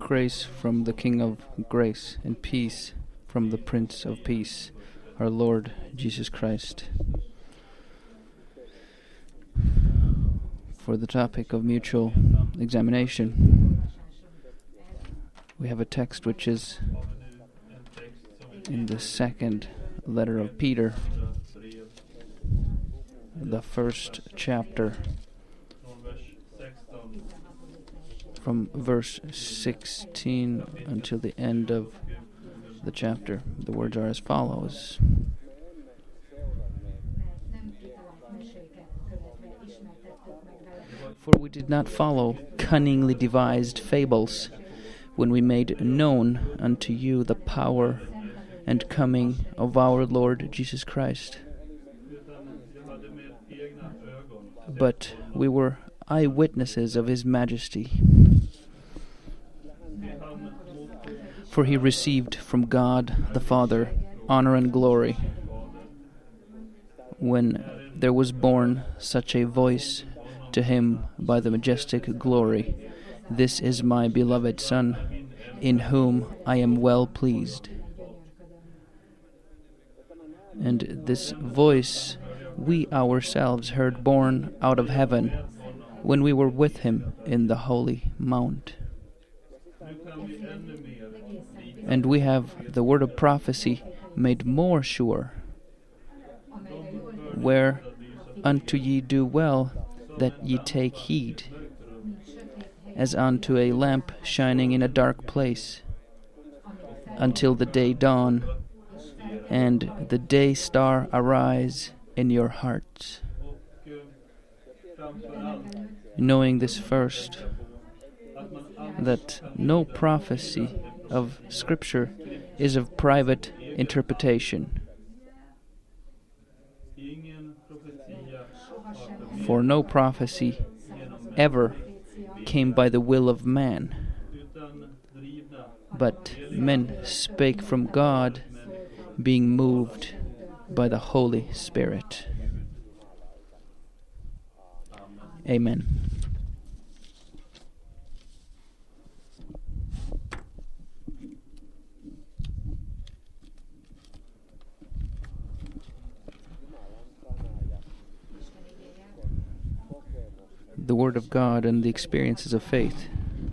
Grace from the King of Grace, and peace from the Prince of Peace, our Lord Jesus Christ. For the topic of mutual examination, we have a text which is in the second letter of Peter, the first chapter, from verse 16 until the end of the chapter. The words are as follows. For we did not follow cunningly devised fables when we made known unto you the power and coming of our Lord Jesus Christ. But we were eyewitnesses of his majesty. For he received from God the Father honor and glory when there was born such a voice to him by the majestic glory, This is my beloved Son, in whom I am well pleased. And this voice we ourselves heard borne out of heaven when we were with him in the holy mount. And we have the word of prophecy made more sure, where unto ye do well that ye take heed, as unto a lamp shining in a dark place, until the day dawn, and the day star arise in your hearts. Knowing this first, that no prophecy of Scripture is of private interpretation. For no prophecy ever came by the will of man, but men spake from God, being moved by the Holy Spirit. Amen. The Word of God and the experiences of faith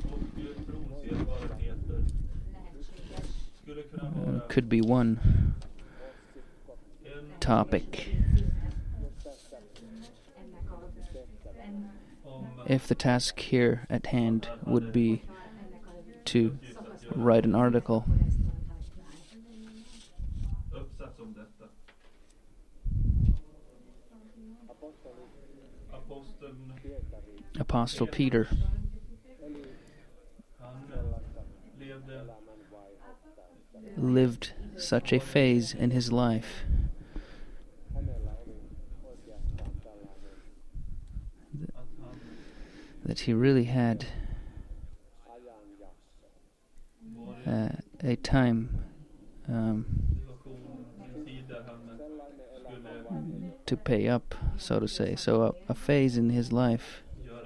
could be one topic. If the task here at hand would be to write an article, Apostle Peter lived such a phase in his life that he really had a time to pay up, so to say. So a phase in his life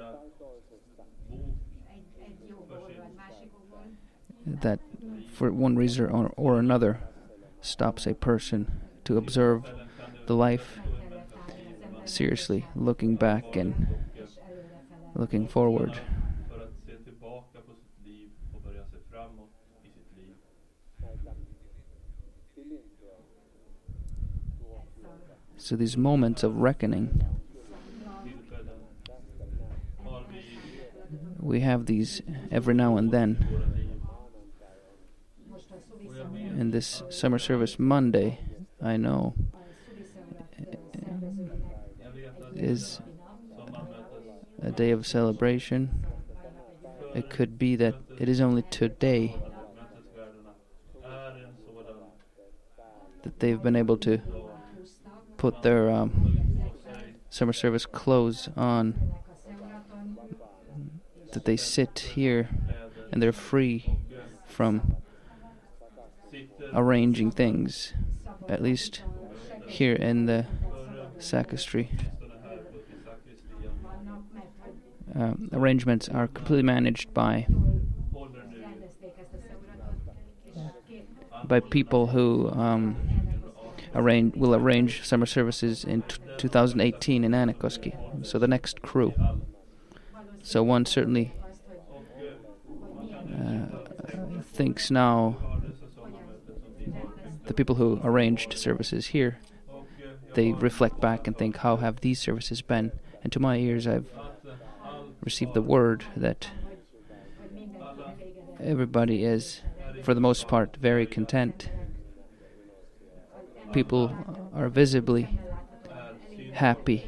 that for one reason or another stops a person to observe the life seriously, looking back and looking forward. So these moments of reckoning, we have these every now and then. In this summer service Monday, I know, is a day of celebration. It could be that it is only today that they've been able to put their summer service clothes on, that they sit here and they're free from arranging things, at least here in the sacristy. Arrangements are completely managed by by people who will arrange summer services in 2018 in Äänekoski. So the next crew. So one certainly thinks now, the people who arranged services here, they reflect back and think, how have these services been? And to my ears, I've received the word that everybody is, for the most part, very content. People are visibly happy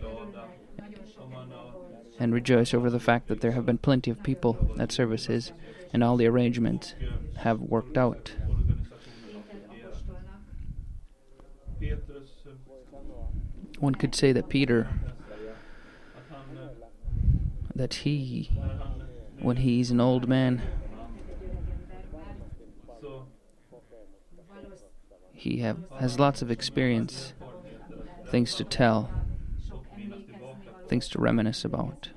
and rejoice over the fact that there have been plenty of people at services and all the arrangements have worked out. One could say that Peter, that he, when he's an old man, he has lots of experience, things to tell, things to reminisce about.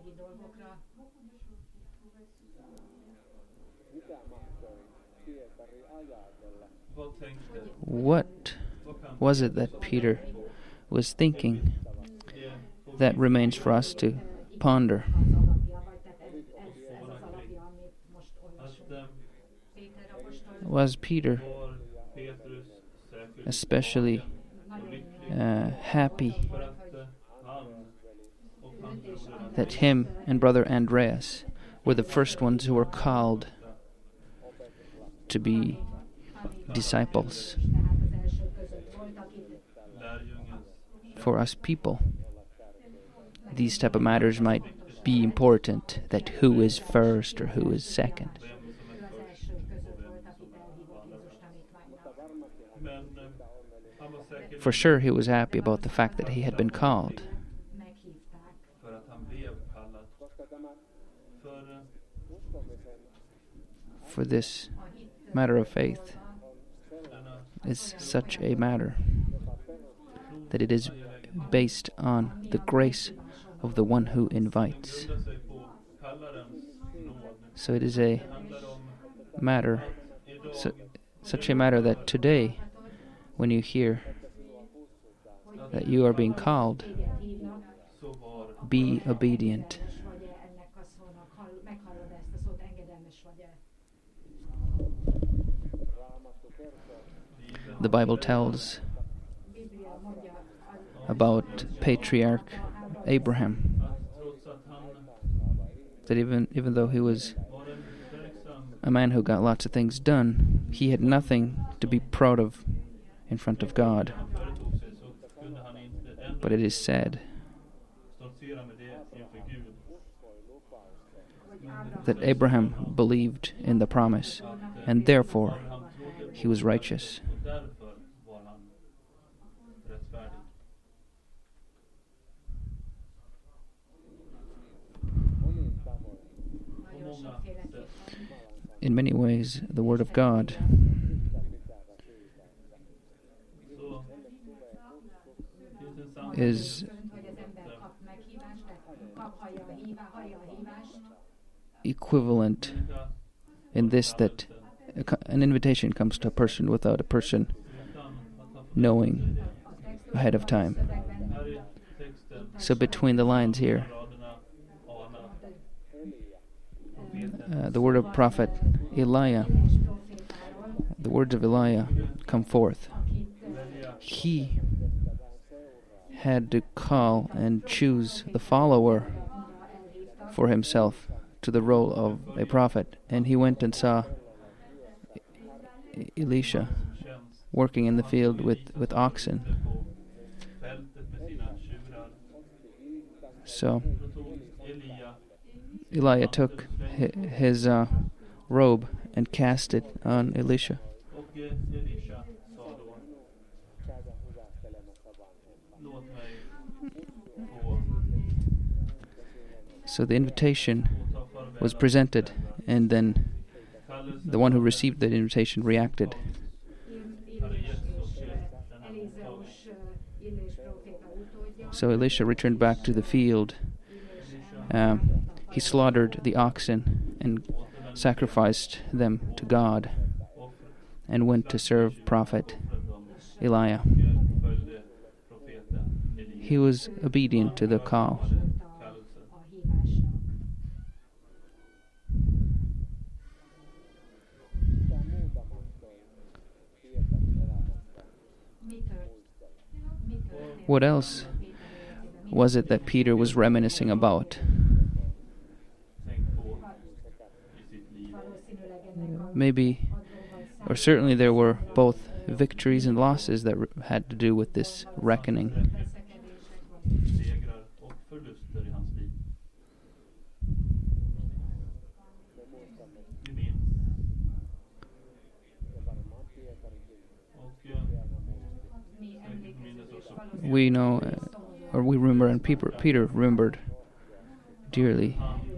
What was it that Peter was thinking? That remains for us to ponder. Was Peter especially happy that him and brother Andreas were the first ones who were called to be disciples? For us people, these type of matters might be important, that who is first or who is second. For sure he was happy about the fact that he had been called. For this matter of faith is such a matter that it is based on the grace of the one who invites. So it is a matter, such a matter that today, when you hear that you are being called, be obedient. The Bible tells about patriarch Abraham, that even though he was a man who got lots of things done, he had nothing to be proud of in front of God. But it is said that Abraham believed in the promise, and therefore he was righteous. In many ways, the Word of God is equivalent in this, that an invitation comes to a person without a person knowing ahead of time. So between the lines here, the word of prophet Elijah, the words of Elijah come forth. He had to call and choose the follower for himself to the role of a prophet, and he went and saw Elisha working in the field with oxen. So Elijah took his robe and cast it on Elisha. So the invitation was presented, and then the one who received the invitation reacted. So Elisha returned back to the field. He slaughtered the oxen and sacrificed them to God and went to serve prophet Elijah. He was obedient to the call. What else was it that Peter was reminiscing about? Maybe, or certainly there were both victories and losses that had to do with this reckoning. We know, or we remember, and Peter remembered dearly.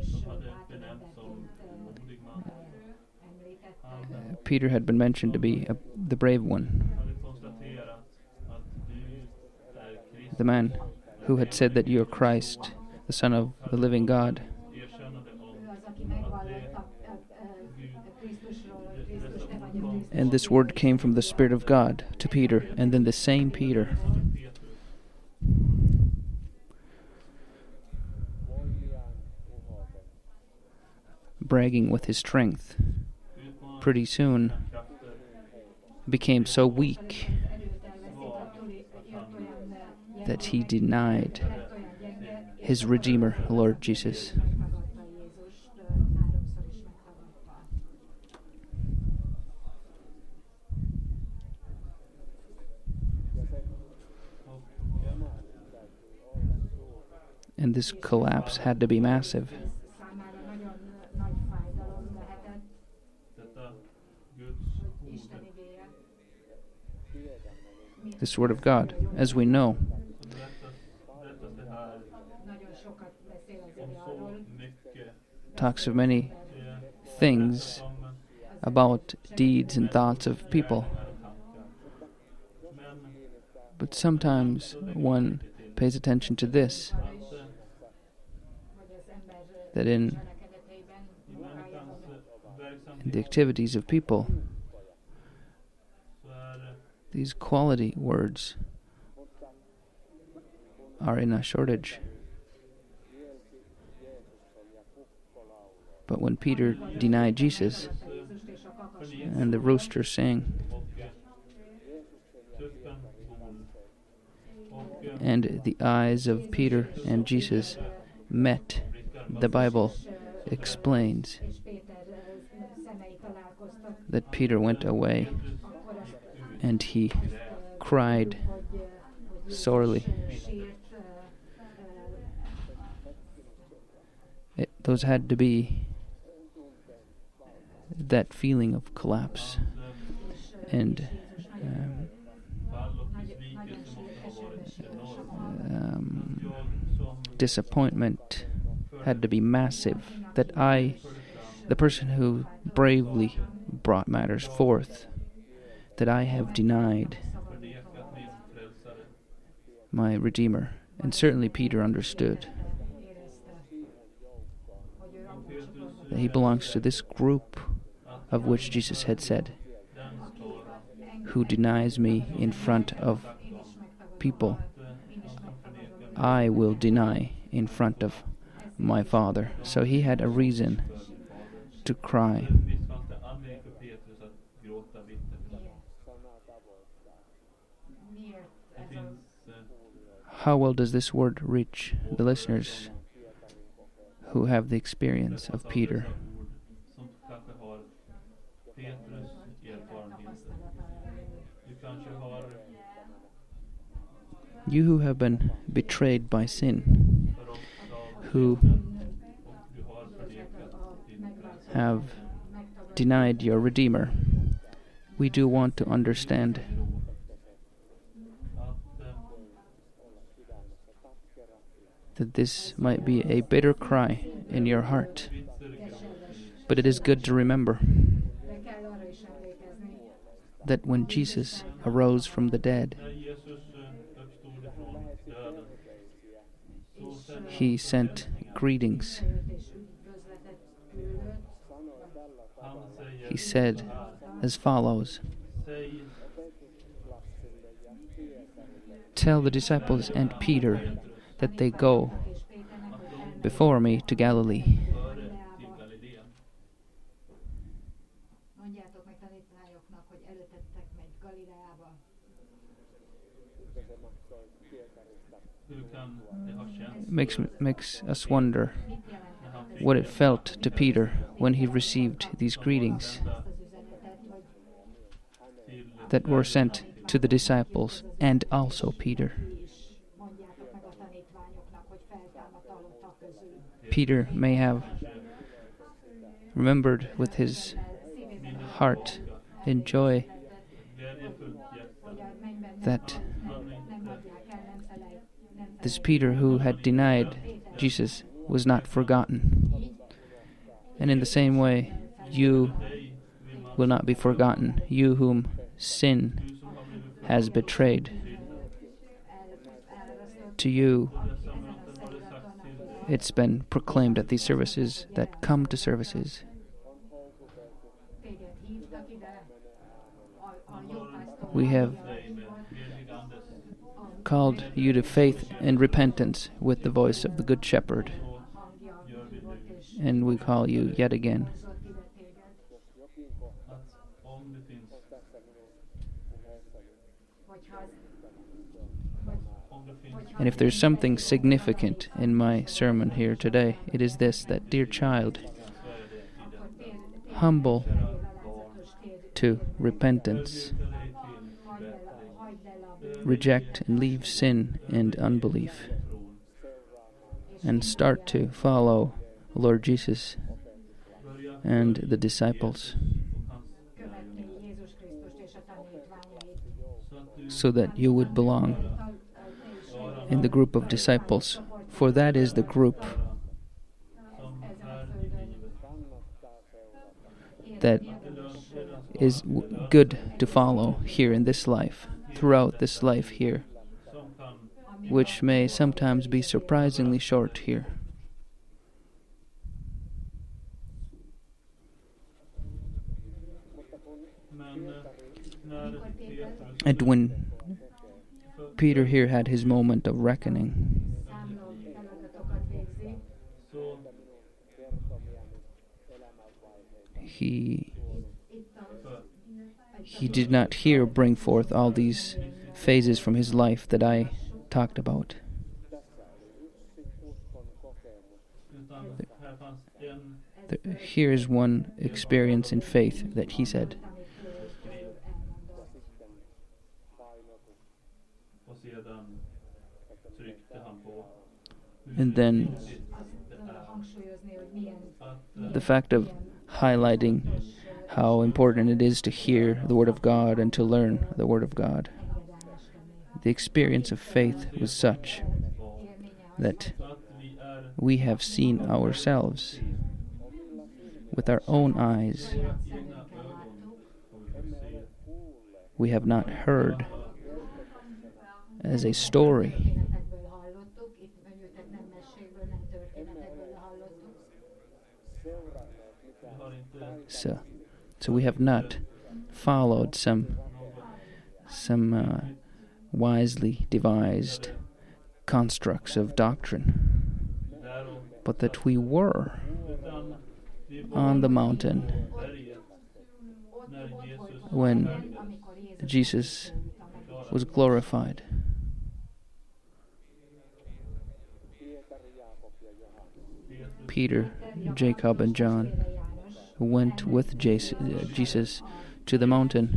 Peter had been mentioned to be the brave one, the man who had said that you are Christ, the Son of the living God. And this word came from the Spirit of God to Peter, and then the same Peter bragging with his strength, pretty soon became so weak that he denied his Redeemer, Lord Jesus. And this collapse had to be massive. This Word of God, as we know, talks of many things about deeds and thoughts of people. But sometimes one pays attention to this, that in the activities of people, these quality words are in a shortage. But when Peter denied Jesus, and the rooster sang, and the eyes of Peter and Jesus met, the Bible explains that Peter went away and he cried sorely. Those had to be that feeling of collapse and disappointment had to be massive, that I, the person who bravely brought matters forth, that I have denied my Redeemer. And certainly Peter understood that he belongs to this group of which Jesus had said, who denies me in front of people, I will deny in front of my Father. So he had a reason to cry. How well does this word reach the listeners who have the experience of Peter? You who have been betrayed by sin, who have denied your Redeemer, we do want to understand that this might be a bitter cry in your heart. But it is good to remember that when Jesus arose from the dead, he sent greetings he said as follows: "Tell the disciples and Peter that they go before me to Galilee." Mondjátok meg tanítványoknak, hogy előttetek megy Galileába. Makes us wonder what it felt to Peter when he received these greetings that were sent to the disciples and also Peter. Mondjátok meg a tanítványoknak, hogy feltámadt halottak közül. Peter may have remembered with his heart and joy that this Peter who had denied Jesus was not forgotten. And in the same way, you will not be forgotten, you whom sin has betrayed. To you, it's been proclaimed at these services that come to services. We have called you to faith and repentance with the voice of the Good Shepherd, and we call you yet again. And if there's something significant in my sermon here today, it is this, that dear child, humble to repentance, reject and leave sin and unbelief, and start to follow Lord Jesus and the disciples, so that you would belong in the group of disciples, for that is the group that is good to follow here in this life, throughout this life here, which may sometimes be surprisingly short here. And when Peter here had his moment of reckoning, he did not here bring forth all these phases from his life that I talked about. Here is one experience in faith that he said. And then the fact of highlighting how important it is to hear the Word of God and to learn the Word of God. The experience of faith was such that we have seen ourselves with our own eyes. We have not heard as a story. So we have not followed some wisely devised constructs of doctrine, but that we were on the mountain when Jesus was glorified. Peter, Jacob, and John went with Jesus to the mountain,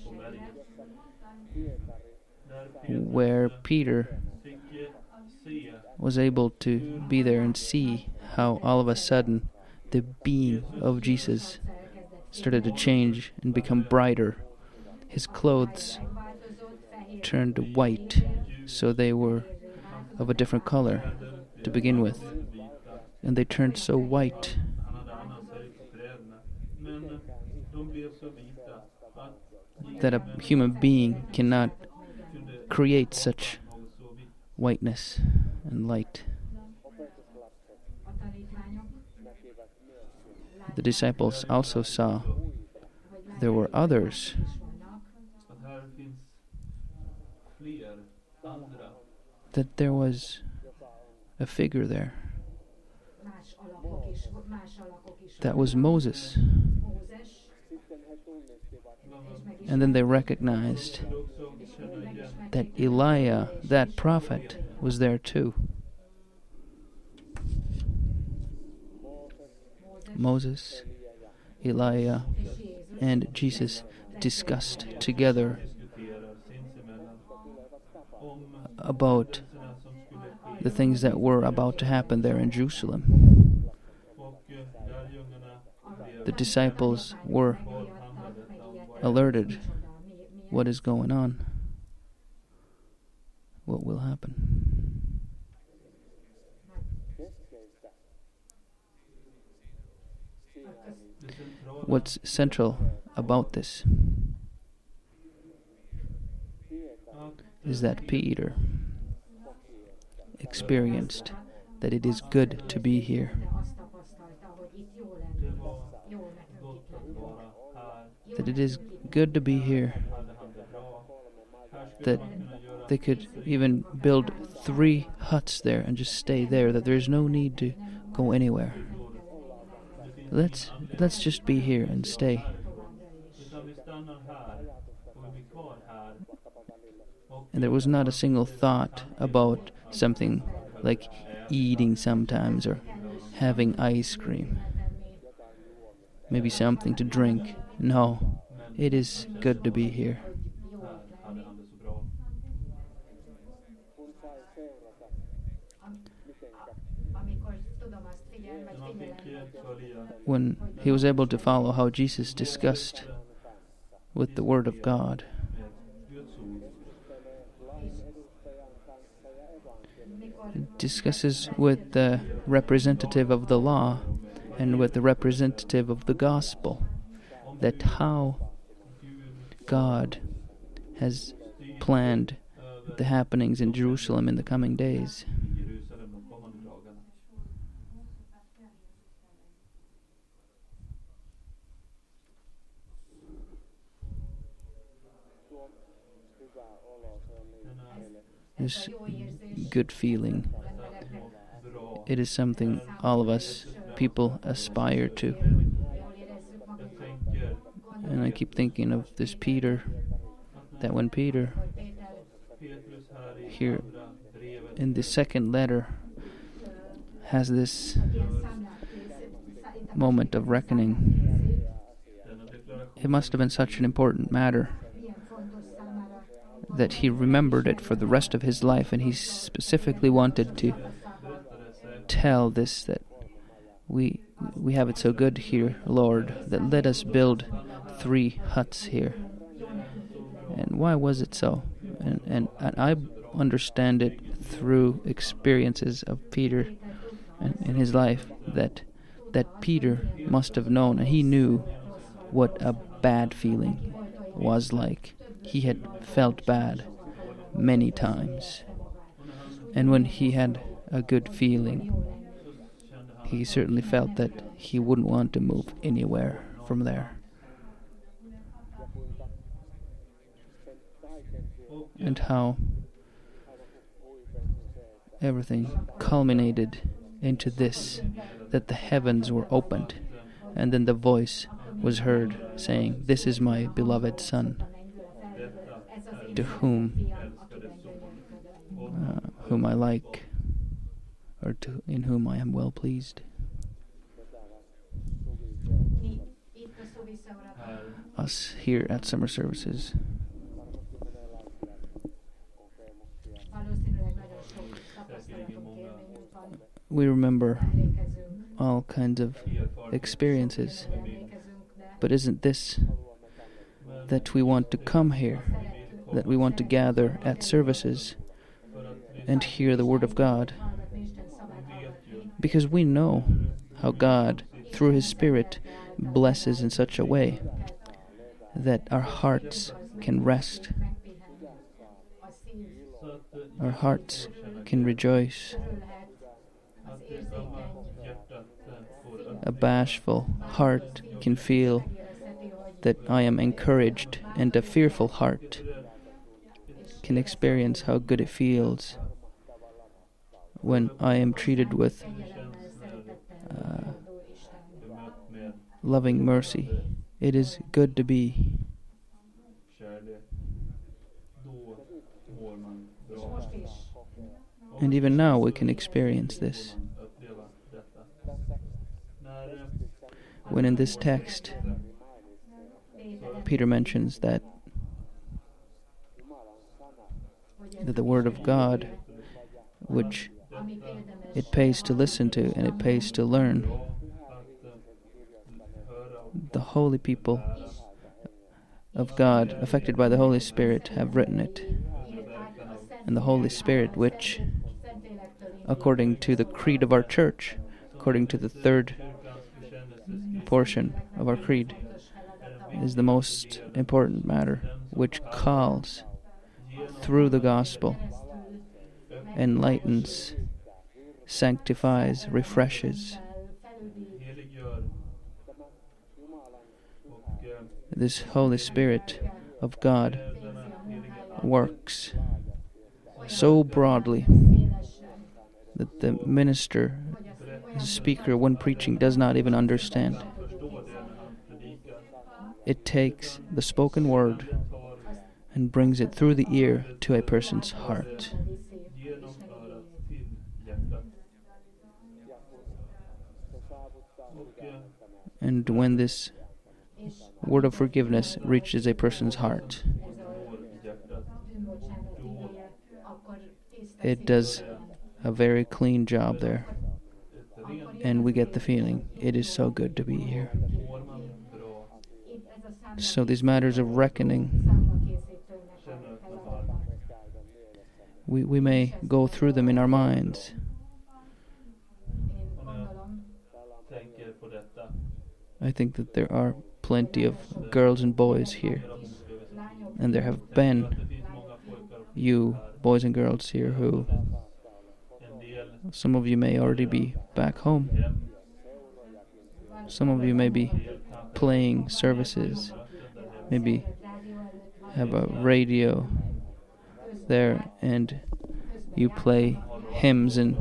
where Peter was able to be there and see how all of a sudden the beam of Jesus started to change and become brighter. His clothes turned white, so they were of a different color to begin with, and they turned so white that a human being cannot create such whiteness and light. The disciples also saw there were others, Att här finns fler andra. that there was a figure there. That was Moses. And then they recognized Skulle också känna igen that Elijah, that prophet, was there too. Moses, Elijah, and Jesus discussed together diskuterar sinsemellan om about händelserna som skulle ske. the things that were about to happen there in Jerusalem. Och lärjungarna blev The disciples were valhandlade om vad alerted. What is going on? What will happen? det centrala What's central about this att is that Peter experienced that it is good to be here, det var gott att vara här. that it is good to be here, Hade han det bra. Här skulle that man kunna göra they could even build 3 huts there and just stay there, that there's no need to go anywhere. Let's just be here and stay. utan vi stannar här och vi blir kvar här. Och And there was not a single thought about something like eating sometimes or having ice cream, maybe something to drink. No, it is good to be here. här hade han det så bra. Så man fick följa When he was able to follow how Jesus discussed with the Word of God, med Guds ord. discusses with the representative of the law and with the representative of the gospel, that how God has planned the happenings in Jerusalem in the coming days. I Jerusalem de kommande dagarna. This good feeling, Bra. it is something all of us people aspire to. Jag tänker And I keep thinking of this Peter, that when Peter, Petrus här i Here. andra brevet in the second letter, has this moment of reckoning, denna deklaration it must have been such an important matter that he remembered it for the rest of his life, and he specifically wanted to berättade sig tell this, that we have it so good here, Lord, that let us build 3 huts here. And why was it so? And I understand it through experiences of Peter in his life, that Peter must have known, and he knew what a bad feeling was like. He had felt bad many times. And when he had a good feeling, he certainly felt that he wouldn't want to move anywhere from there. And how everything culminated into this, that the heavens were opened, and then the voice was heard saying, "This is my beloved Son, to whom I like, or in whom I am well pleased." här Us here at summer services, we remember all kinds of experiences, but isn't this that we want to come here, that we want to gather at services and hear the Word of God? Because we know how God, through His Spirit, blesses in such a way that our hearts can rest, så att our hearts can rejoice. att det samma hjärtat får A bashful heart can feel that I am encouraged, and a fearful heart can experience how good it feels when I am treated with loving mercy. It is good to be. And even now we can experience this. When in this text, Peter mentions that the Word of God, which it pays to listen to and it pays to learn, the holy people of God, affected by the Holy Spirit, have written it. And the Holy Spirit, which, according to the creed of our church, according to the third portion of our creed, is the most important matter, which calls through the gospel, enlightens, sanctifies, refreshes. This Holy Spirit of God works so broadly that the minister, the speaker, when preaching, does not even understand. It takes the spoken word and brings it through the ear to a person's heart. And when this word of forgiveness reaches a person's heart, it does a very clean job there. And we get the feeling, it is so good to be here. So these matters of reckoning, we may go through them in our minds. I think that there are plenty of girls and boys here, and there have been you boys and girls here who, some of you may already be back home, some of you may be playing services, maybe have a radio there and you play hymns and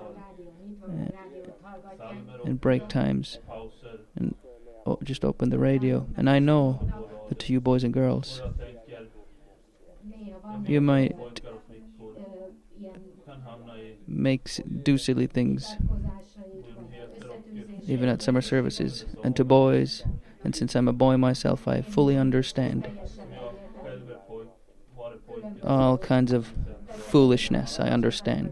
break times and just open the radio. And I know that to you boys and girls, you might do silly things even at summer services. And to boys, and since I'm a boy myself, I fully understand all kinds of foolishness. I understand.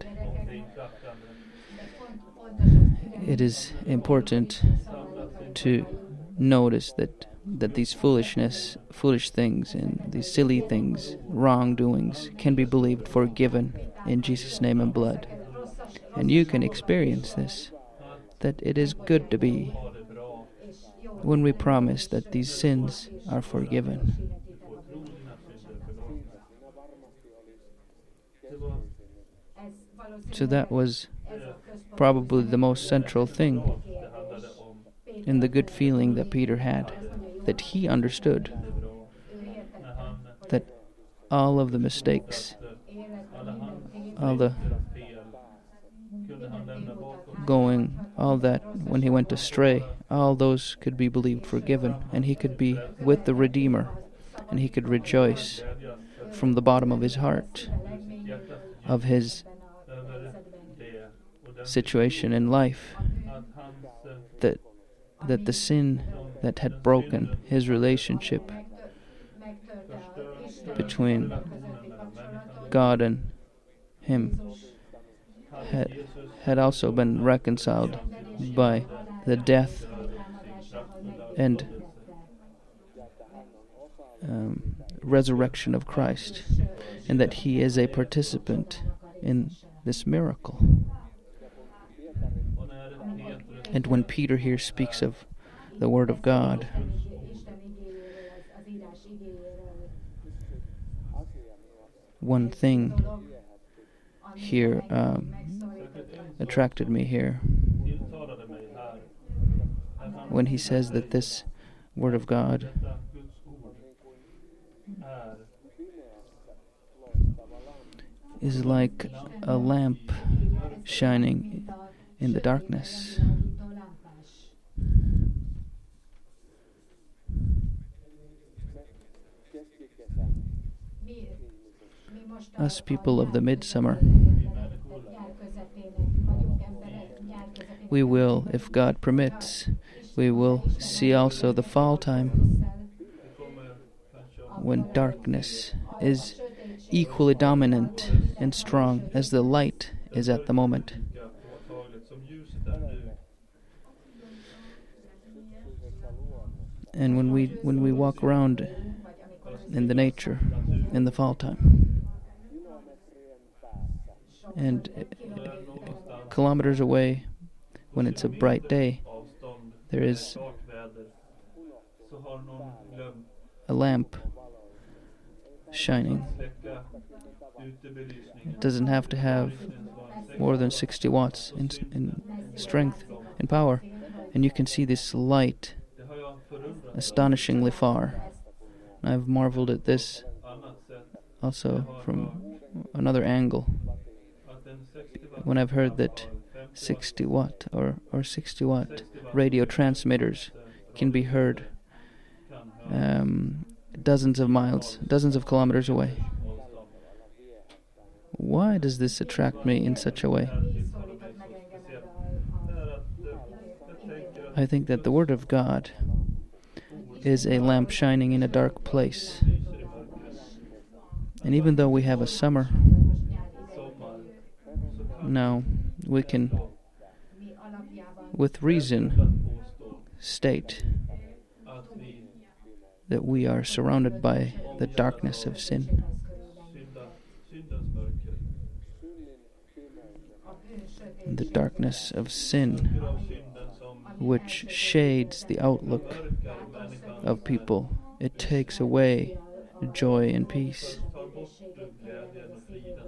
It is important to notice that these foolish things and these silly things, wrongdoings, can be believed forgiven in Jesus' name and blood. And you can experience this, that it is good to be when we promise that these sins are forgiven. So that was probably the most central thing in the good feeling that Peter had, that he understood that all of the mistakes, all the all that when he went astray, all those could be believed forgiven, and he could be with the Redeemer, and he could rejoice from the bottom of his heart of his situation in life, that the sin that had broken his relationship between God and him had also been reconciled by the death and resurrection of Christ, and that he is a participant in this miracle. And when Peter here speaks of the Word of God, one thing here attracted me here when he says that this Word of God är is like a lamp shining in the darkness. Us people of the midsummer, we will, if God permits, we will see also the fall time when darkness is equally dominant and strong as the light is at the moment. lika påtagligt som ljuset är nu. And when we walk around in the nature in the fall time, and kilometers away, when it's a bright day, Avstånd, there is dagväder, så har någon glömt a lamp shining. släcka utebelysningen. It doesn't have to have more than 60 watts in strength and power, and you can see this light Det har jag förundrat astonishingly far. I've marveled at this annat sätt also from another angle, att en 60 watt when I've heard that 60 watt or 60 watt radio transmitters can be heard dozens of miles, dozens of kilometers away. Why does this attract me in such a way? I think that the Word of God is a lamp shining in a dark place. And even though we have a summer now, we can, with reason, state att vi that we are surrounded by the darkness of sin. syndens mörker, The darkness of sin, av synden som which shades the outlook mörkar människan, of people. It takes away joy and peace, tar bort glädjen och friden.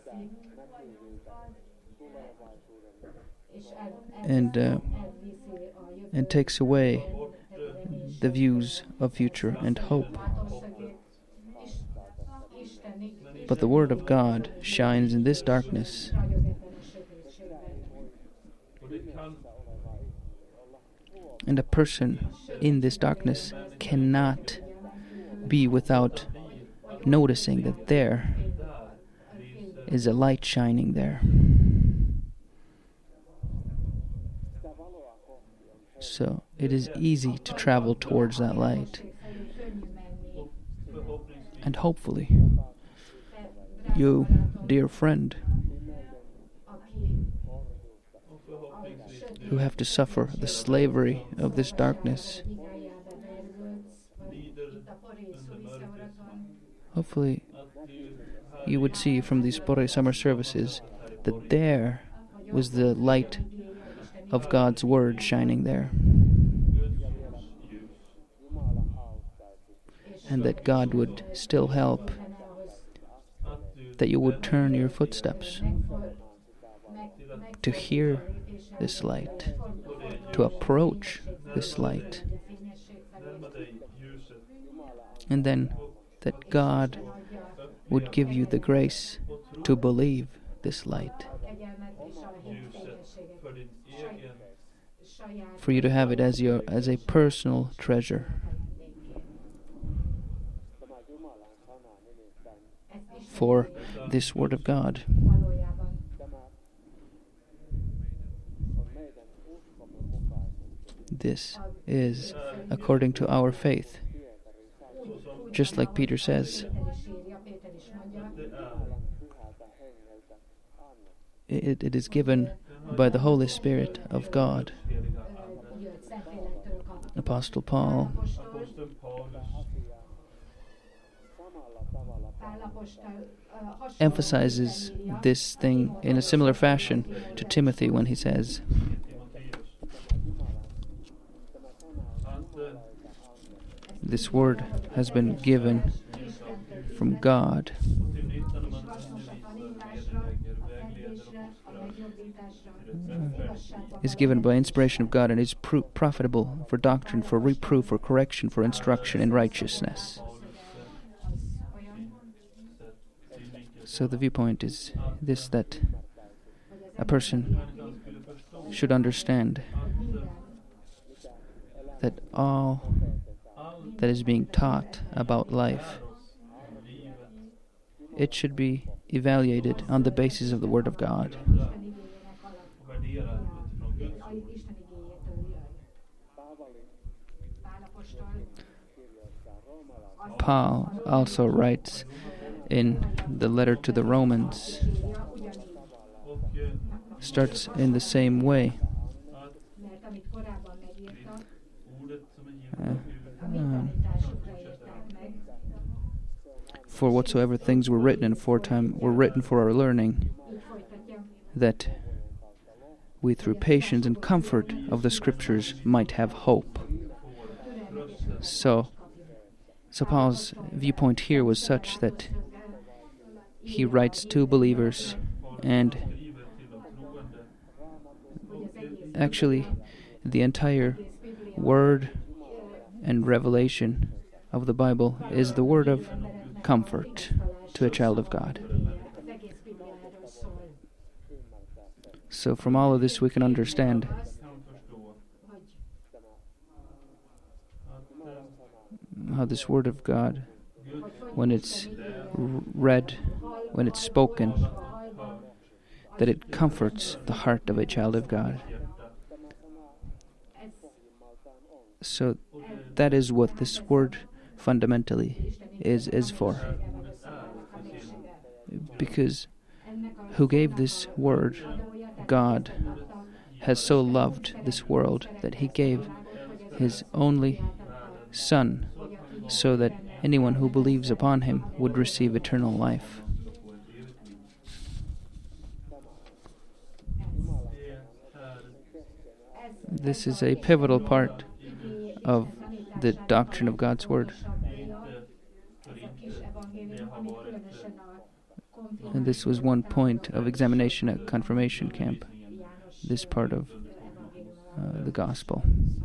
and takes away the views of future and hope. But the Word of God shines in this darkness, Och det kan and a person in this darkness cannot be without noticing that there is a light shining there. So it is easy to travel towards that light. And hopefully, you, dear friend, who have to suffer the slavery of this darkness, hopefully you would see from these Pori summer services that there was the light of God's Word shining there, and that God would still help, that you would turn your footsteps to hear this light, to approach this light, and then that God would give you the grace to believe this light, for you to have it as a personal treasure. For this Word of God this is according to our faith. Just like Peter says, it is given by the Holy Spirit of God. Apostle Paul emphasizes this thing in a similar fashion to Timothy when he says, this word has been given from God, is given by inspiration of God, and is profitable for doctrine, for reproof, for correction, for instruction in righteousness. So the viewpoint is this, that a person should understand that all that is being taught about life, it should be evaluated on the basis of the Word of God. Paul also writes in the letter to the Romans, starts in the same way. For whatsoever things were written in aforetime were written for our learning, that we through patience and comfort of the Scriptures might have hope. So Paul's viewpoint here was such that he writes to believers, and actually the entire word and revelation of the Bible is the word of comfort to a child of God. So from all of this we can understand how this word of God, when it's read, when it's spoken, that it comforts the heart of a child of God. So that is what this word fundamentally is for. Because who gave this word, God, has so loved this world that he gave his only Son, so that anyone who believes upon him would receive eternal life. This is a pivotal part of the doctrine of God's Word. And this was one point of examination at confirmation camp, this part of the gospel.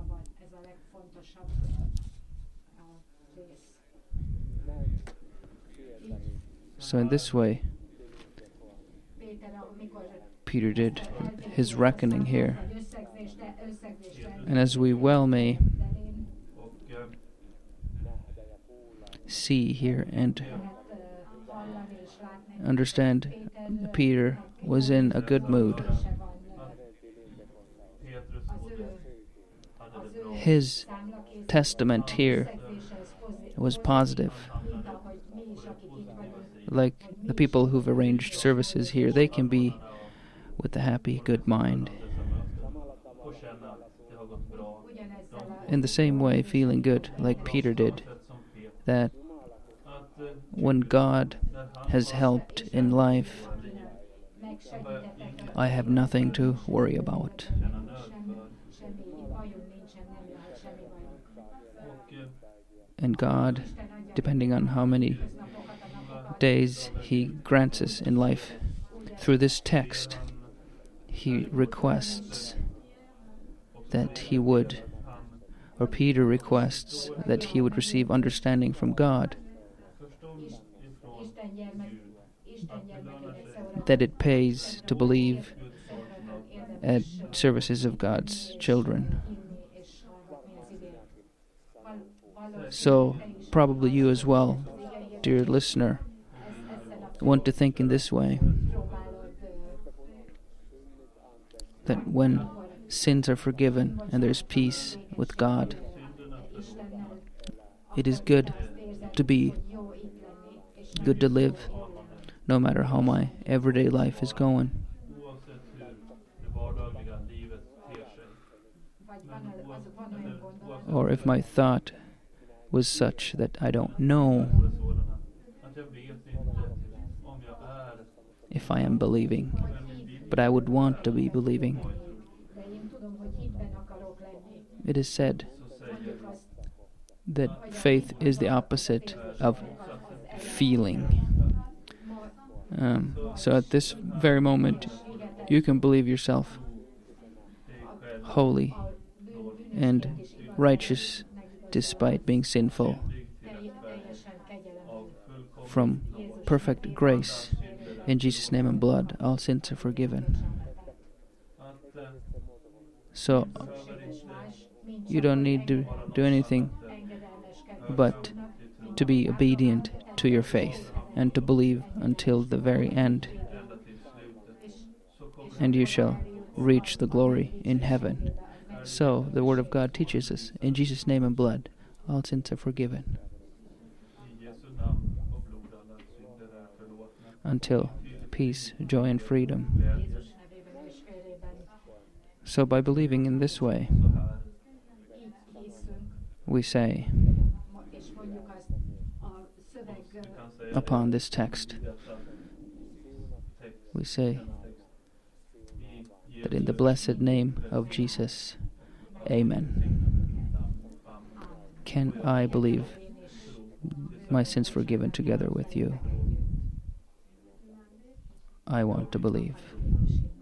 So in this way, Peter did his reckoning here. And as we well may see here and understand, Peter was in a good mood. His testament here was positive. Like the people who've arranged services here, they can be with a happy, good mind. In the same way, feeling good, like Peter did, that when God has helped in life, I have nothing to worry about. And God, depending on how many days He grants us in life, through this text, He requests that He would, or Peter requests that he would receive understanding from God, that it pays to believe at services of God's children. So, probably you as well, dear listener, want to think in this way, that when sins are forgiven and there's peace with God, it is good to be, good to live, no matter how my everyday life is going. Or if my thought was such that I don't know if I am believing, but I would want to be believing. It is said that faith is the opposite of feeling. So at this very moment, you can believe yourself holy and righteous despite being sinful, from perfect grace In Jesus' name and blood, all sins are forgiven. att So behöver inte you don't need to do anything but to be obedient to your faith and to believe until the very end, ända till slutet. Så kommer and you shall reach the glory in heaven. So the Word of God teaches us, in Jesus' name and blood, all sins are forgiven, i Jesu namn och blod alla synder är förlåtna. until peace, joy, and freedom. Glädje Jézus nevében és vérében So by believing in this way, så här. így hiszünk, we say és mondjuk azt a szöveg Du kan säga upon this text, detta text, we say denna text. I that in the blessed name of Jesus, Amen. Can I believe my sins forgiven together with you? I want to believe.